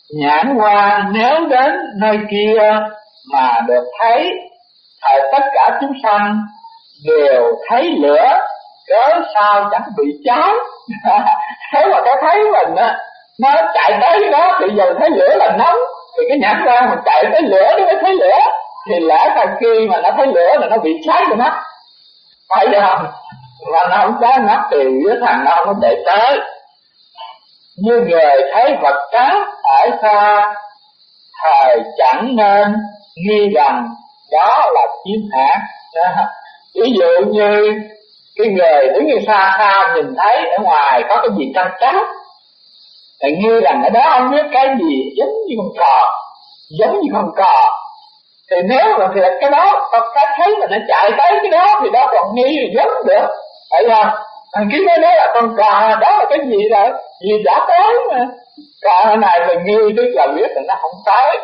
nhãn quan nếu đến nơi kia mà được thấy, thời tất cả chúng sanh đều thấy lửa, cớ sao chẳng bị cháy. Thế mà cái thấy mình á, nó chạy tới đó thì giờ thấy lửa là nóng, thì cái nhãn quan mình chạy tới lửa nó mới thấy lửa, thì lẽ ra khi mà nó thấy lửa là nó bị cháy rồi mắt, phải không? Và nó không cháy mắt thì cái thằng nó không chạy tới. Như người thấy vật trắng ở xa, thời chẳng nên nghi rằng đó là chim hạt. Ví dụ như cái người đứng như xa xa nhìn thấy ở ngoài có cái gì trắng trắng, thì nghi rằng ở đó không biết cái gì, giống như con cò, giống như con cò. Thì nếu mà thì cái đó có cái thấy mà nó chạy tới cái đó thì đó còn nghi thì giống được, phải không? Cái đó là con cò, đó là cái gì rồi, gì đã tới mà. Cò này mình nghi tức là biết là nó không tới.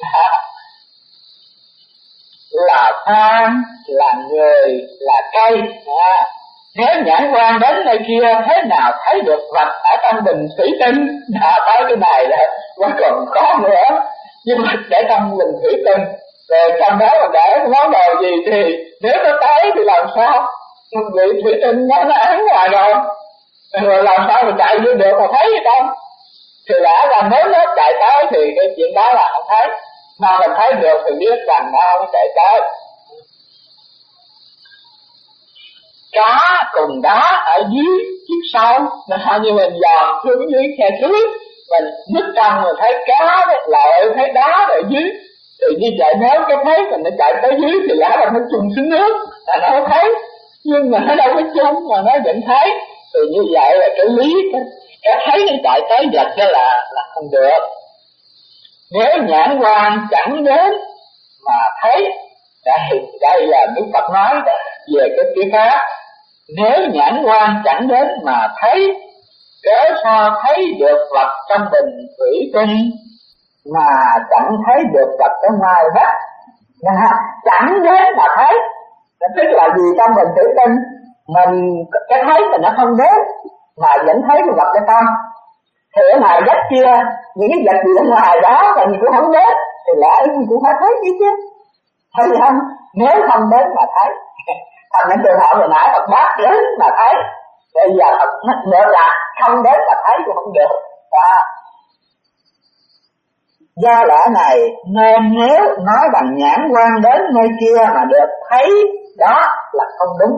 Là than, là người, là cây. Nếu nhãn quan đến nơi kia thế nào thấy được vật ở trong bình thủy tinh. Tới cái này là còn có nữa, nhưng mà để trong bình thủy tinh, rồi trong đó mà để món đồ gì thì nếu nó tới thì làm sao? Vị thủy tinh nó án ngoài rồi làm sao mà chạy vô được mà thấy gì đâu. Thì lẽ là nếu nó chạy tới thì cái chuyện đó là không thấy, mà mình thấy được thì biết rằng nó không chạy tới. Cá cùng đá ở dưới chiếc sâu, như mình dòm xuống dưới khe suối, mình nứt trong mình thấy cá lại thấy đá ở dưới, thì như vậy nếu cái thấy mình nó chạy tới dưới thì lẽ là nó chung xuống nước là nó không thấy, nhưng mà nó đâu có chung mà nó vẫn thấy. Thì như vậy là cái lý cái thấy nó chạy tới vật đó là không được. Nếu nhãn quan chẳng đến mà thấy, đây là Đức Phật nói về cái chữ khác. Nếu nhãn quan chẳng đến mà thấy, cớ sao thấy được vật trong bình thủy tinh mà chẳng thấy được vật ở ngoài hết. Chẳng đến mà thấy, tức là gì? Trong bình thủy tinh mình cái thấy mình nó không đến mà vẫn thấy cái vật ở trong. Thì ở ngoài đất kia những cái vật gì ở ngoài đó mà mình cũng không đến, thì lẽ mình cũng phải thấy chứ. Thấy không? Nếu không đến mà thấy. Thành những trường hợp hồi nãy Phật bác đến mà thấy, bây giờ Phật nữa là không đến mà thấy cũng không được. Do lẽ này nên nếu nói bằng nhãn quan đến nơi kia mà được thấy, đó là không đúng.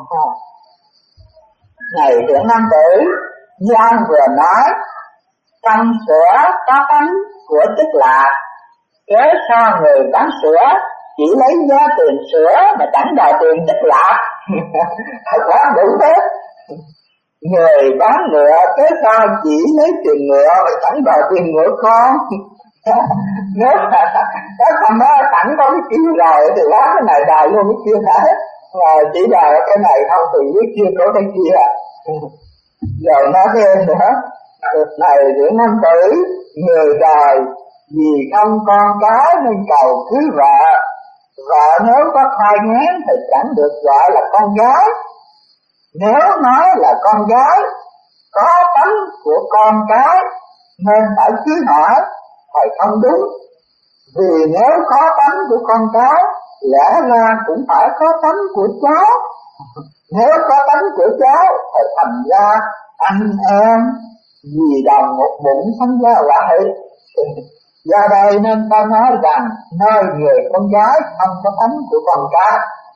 Này Thiện Nam Tử, như ông vừa nói, trong sữa có tánh của chất lạc, cớ sao người bán sữa chỉ lấy giá tiền sữa mà chẳng đòi tiền chất lạc. Quá đủ hết. Người bán ngựa cớ sao chỉ lấy tiền ngựa mà chẳng đòi tiền ngựa con. Nếu mà các thằng đó sẵn có cái kia rồi thì lá cái này đòi luôn cái kia hết, mà chỉ đòi cái này không thì cái kia có cái kia. Rồi nói thêm nữa, này Thiện Nam Tử, người đời vì không con cái nên cầu cưới vợ. Vợ nếu có thai nghén thì chẳng được gọi là con gái. Nếu nói là con gái, có tánh của con cái nên phải cưới hỏi, phải không đúng. Vì nếu có tánh của con cái, lẽ ra cũng phải có tánh của cháu. Nếu có tánh của cháu thì thành ra anh em vì đồng một bụng sinh ra vậy. Do đây nên ta nói rằng nơi người con gái không có tánh của con cái.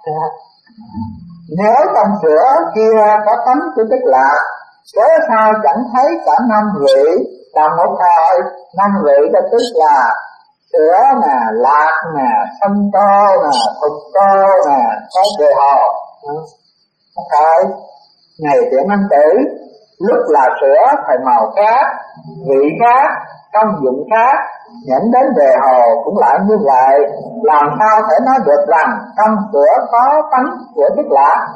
Nếu trong sữa kia có tánh của chất lạc, cớ sao chẳng thấy cả năm vị là một thời. Năm vị đó tức là sữa nè, lạc nè, sâm tô nè, thục tô nè, có đề hồ. Thôi, này Thiện Nam Tử, lúc là sữa thì màu khác, vị khác, công dụng khác, nhận đến đề hồ cũng lại như vậy. Làm sao thể nói được rằng trong sữa có tánh của chất lạc?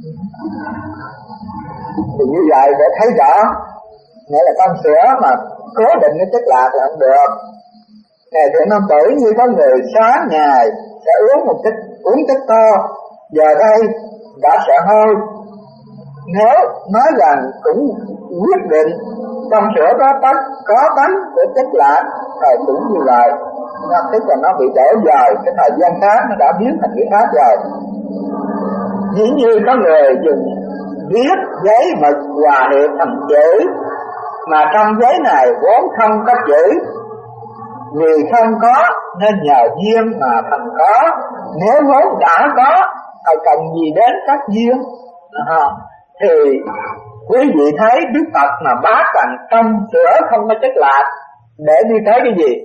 Thì như vậy để thấy rõ, nghĩa là trong sữa mà cố định cái chất lạc là không được. Này Thiện Nam Tử, như có người sáng ngày sẽ uống chất to, giờ đây đã sợ hôi. Nếu nói rằng cũng quyết định trong sữa có tánh của chất lạc, Thời cũng như vậy, tức là nó bị đổ dời, cái thời gian khác nó đã biến thành cái khác rồi. Dĩ như có người dùng viết giấy mực hòa hiệp thành chữ, mà trong giấy này vốn không có chữ, vì không có nên nhờ duyên mà thành có. Nếu vốn đã có thì cần gì đến các duyên? Thì quý vị thấy Đức Phật mà bác rằng trong sữa không có chất lạc để đi tới cái gì?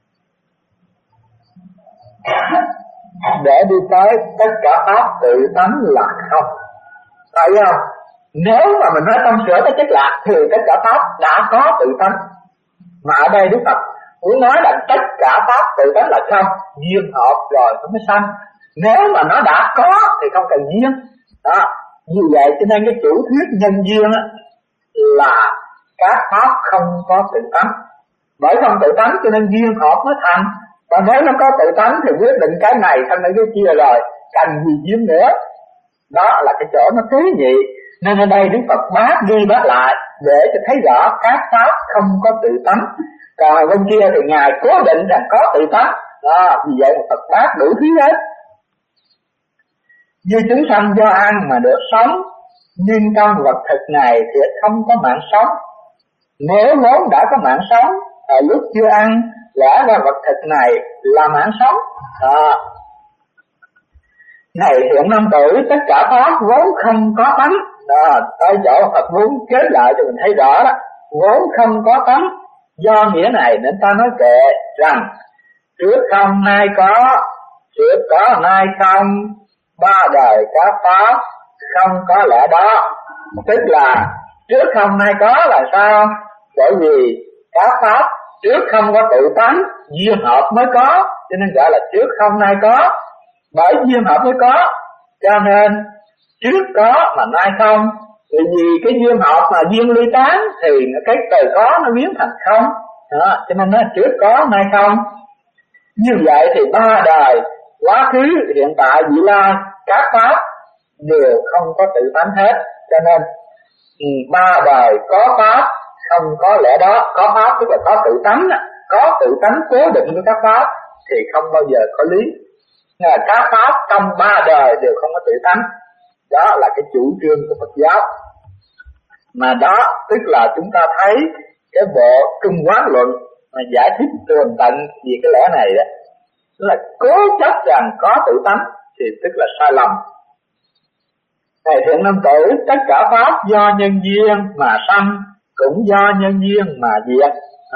Để đi tới tất cả pháp tự tánh là không. Thấy không? Nếu mà mình nói trong sữa có chất lạc thì tất cả pháp đã có tự tánh. Mà ở đây Đức Phật muốn nói là tất cả pháp tự tánh là không, duyên hợp rồi nó mới sanh. Nếu mà nó đã có thì không cần duyên. Đó, như vậy cho nên cái chủ thuyết nhân duyên á, là các pháp không có tự tánh. Bởi không tự tánh cho nên duyên hợp mới thành. Và nếu nó có tự tánh thì quyết định cái này thành cái kia rồi, cần gì duyên nữa. Đó là cái chỗ nó tế nhị. Nên ở đây Đức Phật bác đi bác lại để cho thấy rõ các pháp không có tự tánh. Còn bên kia thì Ngài cố định rằng có tự tánh. Đó, vì vậy Phật bác đủ thứ hết. Như chúng sanh do ăn mà được sống, nhưng trong vật thực này thì không có mạng sống. Nếu vốn đã có mạng sống ở lúc chưa ăn, lẽ ra vật thực này là mạng sống. Này hiện năm tử, tất cả pháp vốn không có tánh. Đó, tới chỗ Phật muốn kết lại cho mình thấy rõ đó, vốn không có tánh. Do nghĩa này nên ta nói kệ rằng trước không nay có, trước có nay không, ba đời các pháp không có lẽ đó. Tức là trước không nay có là sao? Bởi vì các pháp trước không có tự tánh, duyên hợp mới có, cho nên gọi là trước không nay có. Bởi duyên hợp mới có, cho nên trước có mà nay không. Vì cái duyên hợp mà duyên ly tán thì cái từ có nó biến thành không. Đó, cho nên nó trước có nay không. Như vậy thì ba đời, quá khứ, hiện tại, vị lai, các pháp đều không có tự tánh hết. Cho nên ba đời có pháp không có lẽ đó. Có pháp tức là có tự tánh, có tự tánh cố định với các pháp thì không bao giờ có lý. Các pháp trong ba đời đều không có tự tánh. Đó là cái chủ trương của Phật giáo. Mà đó tức là chúng ta thấy cái bộ Trung Quán Luận mà giải thích tường tận về cái lẽ này đó, tức là cố chấp rằng có tự tánh thì tức là sai lầm. Này thiện nam tử, tất cả pháp do nhân duyên mà sanh, cũng do nhân duyên mà diệt.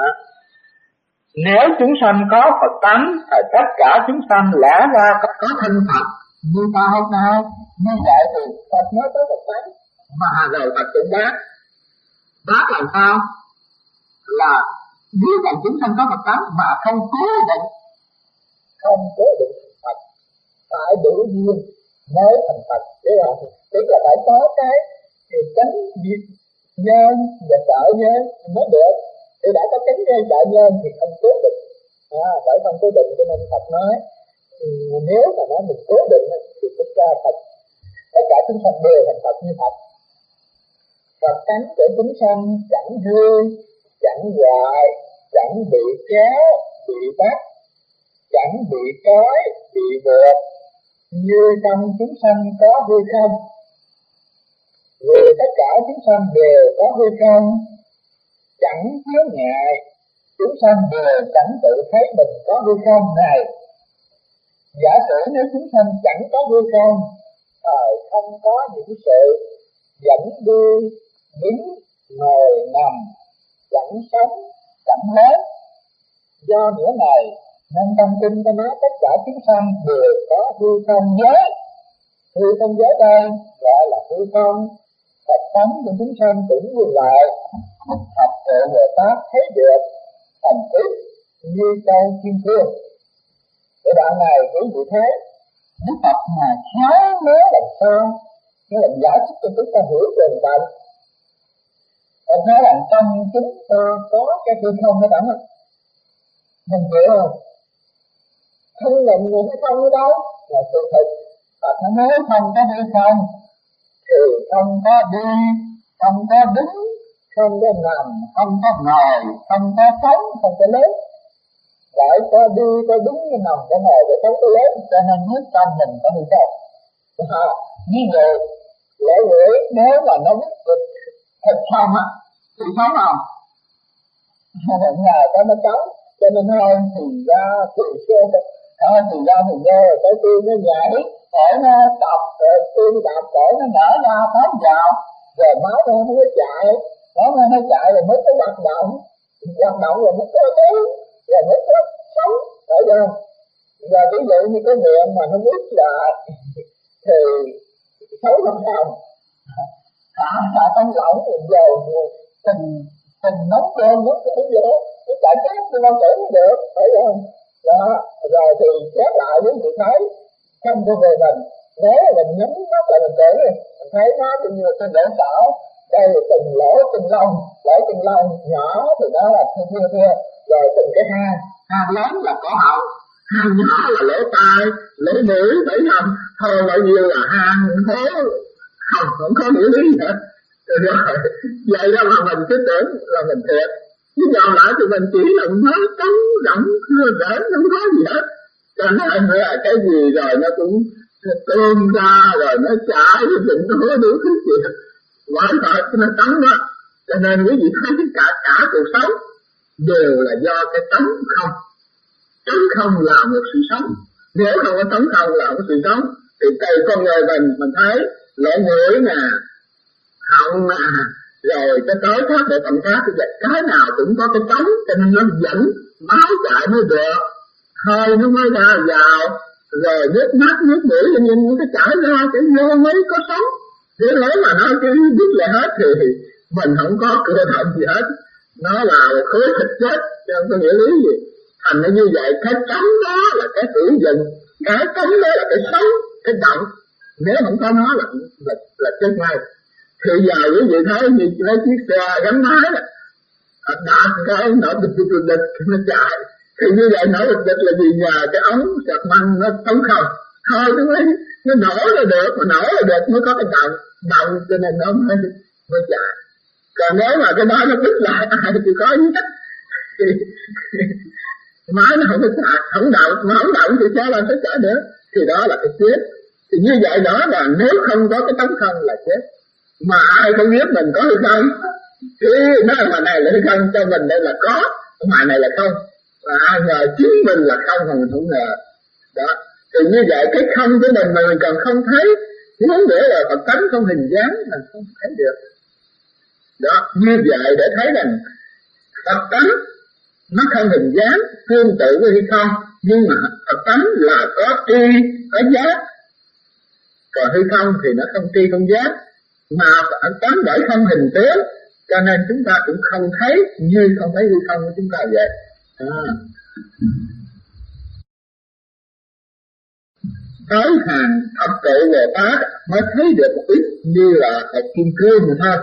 Nếu chúng sanh có Phật tánh thì tất cả chúng sanh lẽ ra có thân Phật như ta hôm nay. Như vậy thì Phật nói tới Phật tánh mà rồi Phật cũng bác làm sao? Là biết rằng chúng sanh có Phật tánh mà không cố định Phật, phải đủ duyên mới thành Phật. Tức là phải có cái chánh nhân và trợ nhân mới được. Thì đã có chánh nhân trợ nhân thì không cố định. Bởi không cố định cho nên Phật nói nếu mà nói mình cố định thì tất cả Phật, tất cả chúng sanh đều thành Phật như Phật. Phật tánh của chúng sanh chẳng hư, chẳng hoại, chẳng bị kéo, bị bắt, chẳng bị trói, bị buộc, như trong chúng sanh có hư không. Vì tất cả chúng sanh đều có hư không, chẳng thiếu ngại, chúng sanh đều chẳng tự thấy mình có hư không này. Giả sử nếu chúng sanh chẳng có hư không, không có những sự dẫn đi, đứng, ngồi, nằm, chẳng sống, chẳng hết. Do nghĩa này nên trong kinh ta nói tất cả chúng sanh đều có hư không giới. Hư không giới đây gọi là hư không. Phật tánh của chúng sanh cũng như vậy. Học tự Bồ Tát thấy được thành tích như châu kim cương. Cái đoạn này quý vị thấy Đức Phật mà khéo nói làm sao, nó làm giải thích cho chúng ta hiểu tường tận. Ông nói rằng trong chúng ta có cái hư không đó bạn ạ. Mình hiểu không? Không nhận những cái không ở đâu là sự thật. Phật nói không có hư không thì không có đi, không có đứng, không có nằm, không có ngồi, không có sống, không có lớn. lại có đi có đúng cái nằm cái này để thấy cái lớn, cho nên nước trong mình có bị đâu. Như vậy lễ gửi nếu mà nó biết thịt không á thì sống không, nhờ có nó chống, cho nên thôi thì ra thì xưa thôi thì ra thì vô rồi tới tiên nó nhảy để nó đọc rồi tiên đọc để nó nở ra phóng vào rồi máu nó mới chạy, máu nó chạy rồi mới có hoạt động rồi mới có tiếng rồi mới có sống, phải không? Và ví dụ như cái miệng mà nó biết lại thì xấu không sao, không lỏng thì dầu tình nóng cơn nóng cái dễ cái chạy chết tôi không tưởng được, phải không? Đó rồi thì xét lại với vị thấy không có về mình, nếu mình nhắm mắt lại mình tưởng mình thấy nó tự nhiên trên lỗ sở đây là từng lỗ từng lông nhỏ thì đó là thưa rồi từng cái hang lớn là cổ họng, hang nhỏ là lỗ tai lỗ mũi, phải không? Thôi bao nhiêu là hang thế không có nghĩa lý nữa. Rồi vậy đó mà mình cứ tưởng là mình thiệt, chứ dạo lại thì mình chỉ là nói trống rỗng thưa rỡ, không có gì hết. Cho nên là cái gì rồi nó cũng tôm ra rồi nó chảy rồi nó hứa đủ thứ chuyện quả thật nó trống đó. Cho nên quý vị thấy cả cuộc sống đều là do cái trống không là một sự sống. Nếu không có trống không là một sự sống thì cây con người mình thấy lỗ mũi nè, họng nè, rồi cái tới khác để tận khác thì cái nào cũng có cái trống, cho nên nó dẫn máu chạy mới được, hơi nó mới ra vào, rồi nước mắt nước mũi nhìn cái chảy ra cái vô mới có sống. Nếu nói mà nói cái biết là hết thì mình không có cơ động gì hết, nó là một khối thịt chết, chứ không có nghĩa lý gì. Thành nó như vậy, cái trống đó là cái hữu dụng, cái trống đó là cái sống, cái động. Nếu không có nó là chết ngay. Thì giờ quý vị thấy như lấy chiếc xe gắn máy đạp cái nổ địch nó chạy. Thì như vậy nổ địch là vì nhờ cái ống sạc măng nó tống không. Thôi nó nổ là được, mà nổ là được mới có cái động cho nên nó mới chạy. Còn nếu mà cái đó nó đứt lại ai thì có gì hết. Thì máy nó không có chạy, không động, mà không động thì sao làm sao chạy nữa. Thì đó là cái chết. Thì như vậy đó là nếu không có cái tống không là chết. Mà ai không biết mình có hay không, chứ nói mà này là hay không, cho mình đây là có, mà này là không, và ai ngờ chính mình là không mà mình không ngờ. Đó, thì như vậy cái không của mình mà mình còn không thấy, muốn để là Phật tánh không hình dáng mình không thấy được. Đó, như vậy để thấy rằng Phật tánh nó không hình dáng tương tự với hay không, nhưng mà Phật tánh là có tri có giác, còn hay không thì nó không tri không giác. Mà Phật tánh bởi không hình tướng, cho nên chúng ta cũng không thấy như không thấy hư không của chúng ta vậy. Tới hàng thập tự Bồ Tát mới thấy được một ít như là một kim cương mà thôi.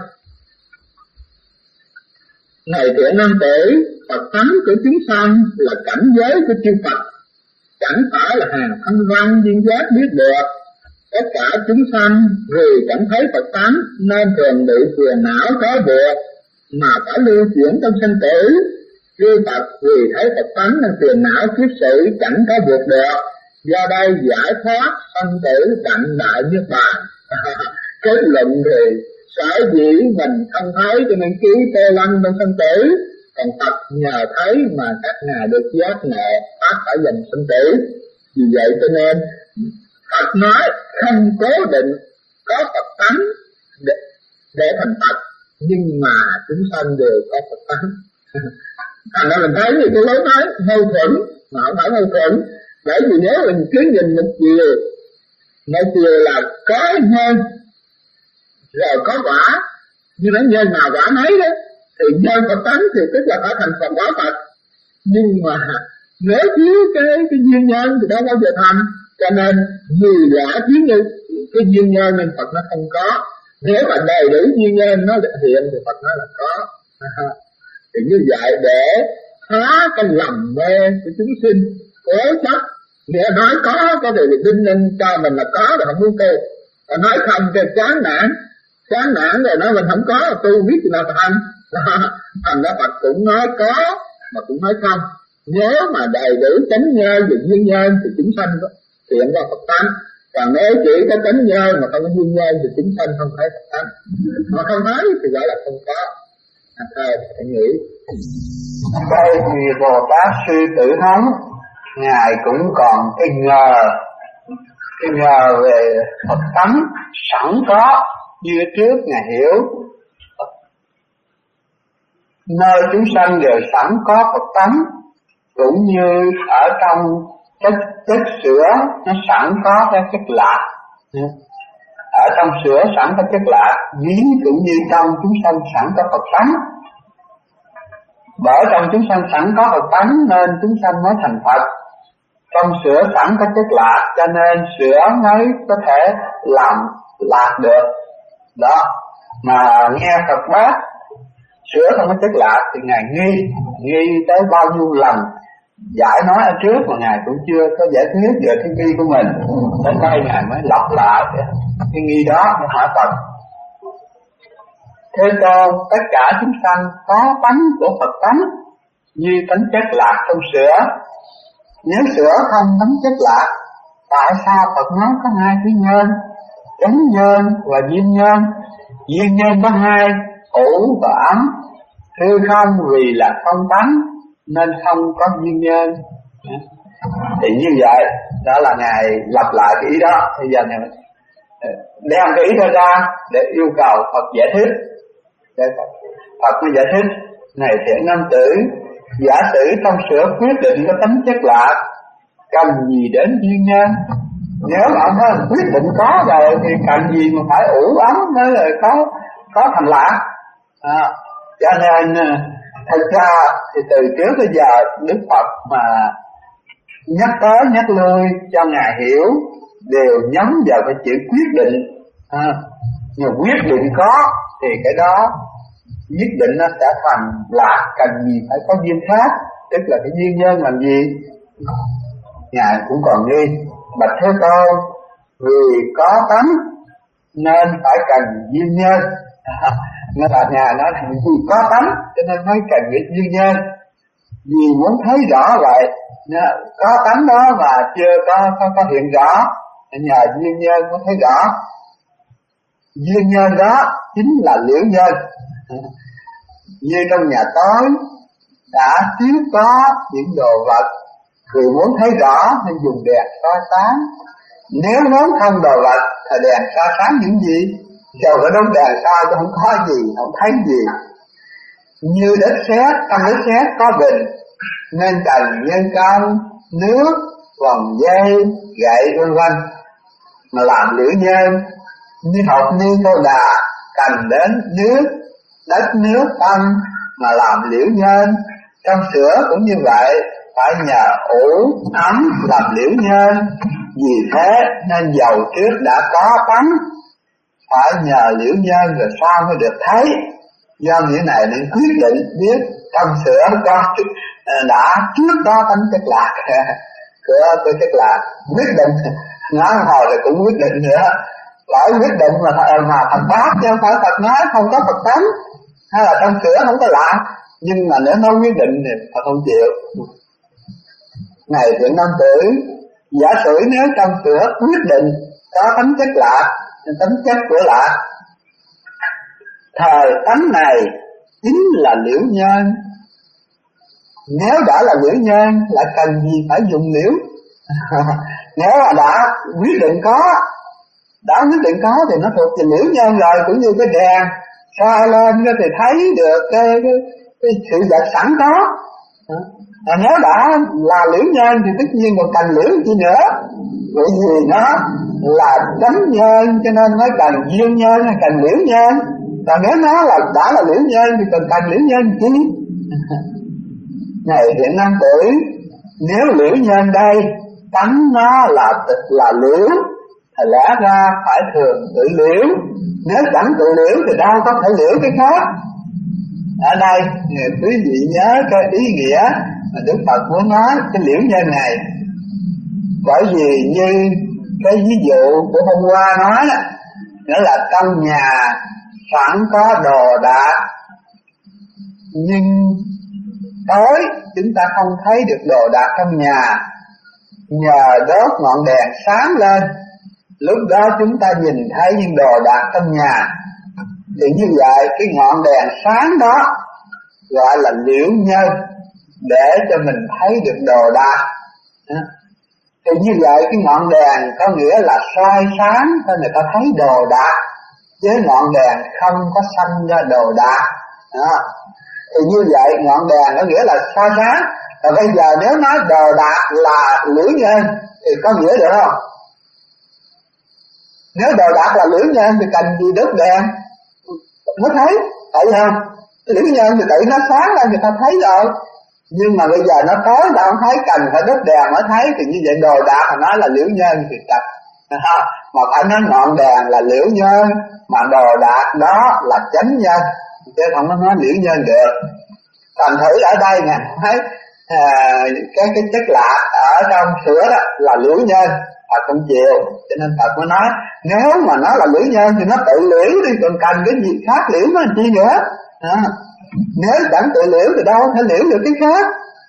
Này thiện nam tử, Phật tánh của chúng sanh là cảnh giới của chư Phật, chẳng phải là hàng thanh văn duyên giác biết được. Tất cả chúng sanh vì chẳng thấy Phật tánh nên thường bị phiền não có buộc mà phải lưu chuyển trong sanh tử. Chư Phật vì thấy Phật tánh nên phiền não kiết sử chẳng có buộc được, do đây giải thoát sanh tử đặng đại niết bàn. Kết luận thì sở dĩ mình không thấy cho nên ký tê lăng trong sanh tử, còn Phật nhờ thấy mà các ngài được giác ngộ thoát khỏi dòng sanh tử. Vì vậy cho nên Phật nói không cố định có Phật tánh để thành Phật, nhưng mà chúng sanh đều có Phật tánh. Thành ra mình thấy thì cái lối nói mâu thuẫn, mà không phải mâu thuẫn, bởi vì nếu mình cứ nhìn một chiều là có nhân rồi có quả, như nói nhân nào quả nấy đó, thì nhân Phật tánh thì tức là phải thành Phật quả Phật. Nhưng mà nếu thiếu cái duyên nhân thì đâu bao giờ thành. Cho nên dù là thiếu như cái duyên nhân nên Phật nó không có. Nếu mà đầy đủ duyên nhân nó hiện thì Phật nói là có. Thì như vậy để phá cái lầm mê của chúng sinh cố chấp, nghĩa nói có thể đinh ninh cho mình là có rồi không muốn tu, còn nói không thì chán nản rồi nói mình không có tu biết gì nào thành. Thành ra Phật cũng nói có mà cũng nói không, Nếu mà đầy đủ chánh nhân và duyên nhân thì chúng sanh hiện ra Phật tánh. Còn nếu chỉ có chánh nhân mà không có duyên nhân thì chúng sanh không thấy Phật tánh. Mà không thấy thì gọi là không có. Thôi phải nghĩ. Đây thì Bồ Tát Sư Tử Hống, ngài cũng còn cái nhờ về Phật tánh sẵn có như trước ngài hiểu. Nơi chúng sanh đều sẵn có Phật tánh, cũng như ở trong chất sữa nó sẵn có cái chất lạc. Ở trong sữa sẵn có chất lạc, giếng cũng như trong chúng sanh sẵn có Phật tánh. Bởi trong chúng sanh sẵn có Phật tánh nên chúng sanh mới thành Phật. Trong sữa sẵn có chất lạc cho nên sữa mới có thể làm lạc được. Đó, mà nghe Phật bác sữa không có chất lạc thì ngài nghi tới bao nhiêu lần giải nói ở trước mà ngài cũng chưa có giải thuyết về cái nghi của mình. Đến đây ngài mới lặp lại cái nghi đó để hỏi Phật. Thế Tôn, tất cả chúng sanh có tánh của Phật tánh như tánh chất lạc trong sữa. Nếu sữa không tánh chất lạc, tại sao Phật nói có hai thứ nhân, chánh nhân và duyên nhân? Duyên nhân có hai, ủ và ấm. Hư không vì là không tánh nên không có duyên nhân. Thì như vậy, đó là ngài lặp lại cái ý đó. Bây giờ ngài đem cái ý đó ra để yêu cầu Phật giải thích. Để Phật mới giải thích. Này thiện nam tử, giả sử trong sữa quyết định có tánh chất lạc, cần gì đến duyên nhân? Nếu mà ông nói quyết định có rồi thì cần gì mà phải ủ ấm mới là có thành lạc. Cho nên thật ra thì từ trước tới giờ Đức Phật mà nhắc tới nhắc lui cho ngài hiểu đều nhắm vào cái chữ quyết định. Nhưng quyết định có thì cái đó nhất định nó sẽ thành lạc, cần gì phải có duyên khác, tức là cái duyên nhân làm gì. Ngài cũng còn nghi. Bạch Thế Tôn, vì có tánh nên phải cần duyên nhân. Nên là Ngài nói là vì có tánh cho nên mới cần cái duyên nhân. Vì muốn thấy rõ vậy, có tánh đó mà chưa có hiện rõ, nhờ duyên nhân mới thấy rõ. Duyên nhân đó chính là liễu nhân. Như trong nhà tối đã chiếu có những đồ vật, người muốn thấy rõ nên dùng đèn soi sáng. Nếu muốn không đồ vật thì đèn soi sáng những gì? Dầu có đống đèn soi cũng không có gì, không thấy gì. Như đất sét, trong đất sét có bình nên cần nhân công, nước, vòng dây, gậy vân vân mà làm liễu nhân. Như hộp niên tô đà cần đến nước, đất nước tâm mà làm liễu nhân. Trong sữa cũng như vậy, phải nhờ ủ ấm làm liễu nhân. Vì thế nên dầu trước đã có tánh, phải nhờ liễu nhân rồi sau mới được thấy. Do nghĩa này nên quyết định biết trong sữa có đã trước đó tánh chất lạc của chất lạc. Quyết định nói hồi rồi cũng quyết định nữa. Bởi quyết định mà Phật bác chứ không phải Phật nói không có Phật tánh, hay là trong sữa không có lạc. Nhưng mà nếu nói quyết định thì Phật không chịu. Này thiện nam tử, giả sử nếu trong sữa quyết định có tánh chất lạc, tánh chất của lạc, thời tánh này chính là liễu nhân. Nếu đã là liễu nhân lại cần gì phải dùng liễu? Nếu mà đã quyết định có thì nó thuộc về liễu nhân rồi. Cũng như cái đèn soi lên thì thấy được cái sự vật sẵn có. Nếu đã là liễu nhân thì tất nhiên còn cần liễu gì nữa. Bởi vì nó là chánh nhân cho nên mới cần duyên nhân hay cần liễu nhân. Còn nếu nó đã là liễu nhân thì cần liễu nhân chi? Này thiện nam tử, nếu liễu nhân đây tánh nó là liễu thì lẽ ra phải thường tự liễu. Nếu chẳng tự liễu thì đâu có thể liễu cái khác. Ở đây quý vị nhớ cái ý nghĩa mà Đức Phật muốn nói cái liễu nhân này. Bởi vì như cái ví dụ của hôm qua nói đó, nghĩa là trong nhà sẵn có đồ đạc, nhưng tối chúng ta không thấy được đồ đạc trong nhà, nhờ đốt ngọn đèn sáng lên, lúc đó chúng ta nhìn thấy những đồ đạc trong nhà. Thì như vậy cái ngọn đèn sáng đó gọi là liễu nhân, để cho mình thấy được đồ đạc. Thì như vậy cái ngọn đèn có nghĩa là soi sáng cho người ta thấy đồ đạc, với ngọn đèn không có sanh ra đồ đạc. Thì như vậy ngọn đèn có nghĩa là soi sáng. Và bây giờ nếu nói đồ đạc là liễu nhân thì có nghĩa được không? Nếu đồ đạc là liễu nhân thì cần gì đốt đèn mới thấy, tại không? Liễu nhân thì tự nó sáng lên người ta thấy rồi. Nhưng mà bây giờ nó tối ta không thấy, cần phải đốt đèn mới thấy. Thì như vậy đồ đạc mà nói là liễu nhân thì chặt. Mà phải nói ngọn đèn là liễu nhân, mà đồ đạc đó là chánh nhân, chứ không có nói liễu nhân được. Thành thử ở đây nè, thấy cái chất lạ ở trong sữa đó là liễu nhân, Phật không chịu. Cho nên Phật mới nói nếu mà nó là liễu nhân thì nó tự liễu đi, còn cần cái gì khác liễu nó làm chi nữa. Nếu chẳng tự liễu thì đâu thể liễu được cái khác.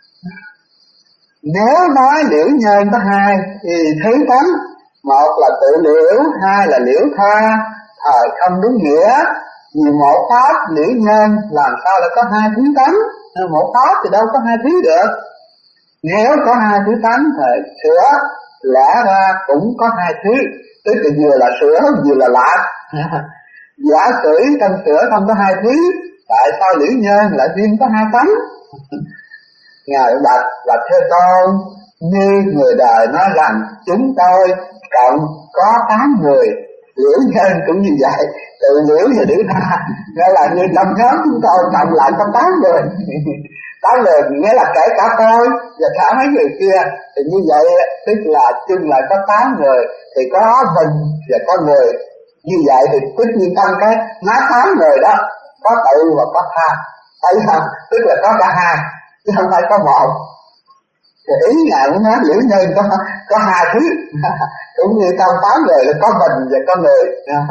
Nếu nói liễu nhân có hai thì thứ tánh, một là tự liễu, hai là liễu tha, thời không đúng nghĩa. Vì một pháp liễu nhân làm sao lại có hai thứ tánh? Một pháp thì đâu có hai thứ được. Nếu có hai thứ tánh thì sữa lẽ ra cũng có hai thứ, tức là vừa là sữa vừa là lạc. Giả sử trong sữa không có hai thứ, tại sao liễu nhân lại riêng có hai tánh? Ngài bạch là Thế Tôn, như người đời nói rằng chúng tôi cộng có 8 người, liễu nhân cũng như vậy, tự liễu và liễu tha, nghĩa là như trong nhóm chúng tôi cộng lại có 8 người. 8 người nghĩa là kể cả tôi và cả mấy người kia, thì như vậy tức là chung lại có 8 người, thì có mình và có người. Như vậy thì tất nhiên trong cái nói 8 người đó có tự và có tha, thấy không? Tức là có cả hai chứ không phải có một. Thì ý Ngài muốn nói liễu nhân có hai thứ cũng như trong 8 người là có mình và có người.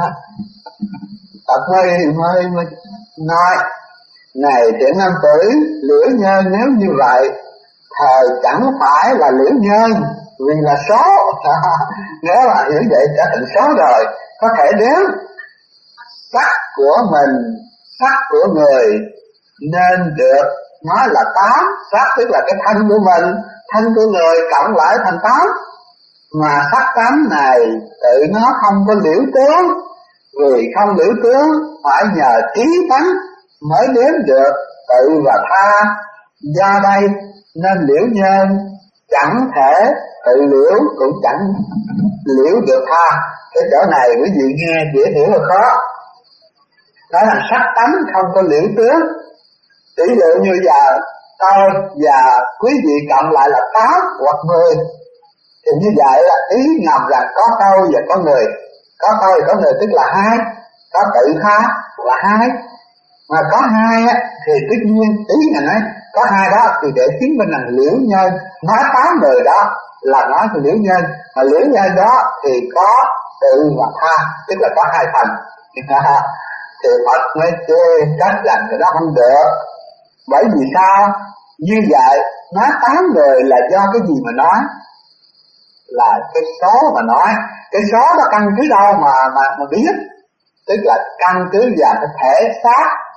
Phật mới nói này thiện nam tử, liễu nhân nếu như vậy thời chẳng phải là liễu nhân, vì là số. Nếu mà hiểu vậy trở thành số rồi, có thể đếm sắc của mình, sắc của người nên được nói là 8. Sắc tức là cái thân của mình, thân của người cộng lại thành 8. Mà sắc tánh này tự nó không có liễu tướng, vì không liễu tướng phải nhờ trí tánh mới đếm được tự và tha. Do đây nên liễu nhân chẳng thể tự liễu, cũng chẳng liễu được tha. Cái chỗ này quý vị nghe dễ hiểu là khó. Đó là sắc tánh không có liễu tướng. Tỷ dụ như giờ tôi và quý vị cộng lại là 8 hoặc 10, thì như vậy là ý ngầm rằng có tôi và có người. Có tôi có người tức là 2, có tự tha là 2. Mà có 2 á, thì tất nhiên ý là nói có 2 đó thì để chứng minh là liễu nhân. Nói 8 người đó là nói về liễu nhân, mà liễu nhân đó thì có tự và tha, tức là có 2 phần. Thì Phật mới chê trách rằng cái đó không được. Bởi vì sao? Như vậy nói 8 người là do cái gì mà nói? Là cái số mà nói. Cái số đó căn cứ đâu mà biết? Tức là căn cứ vào cái thể xác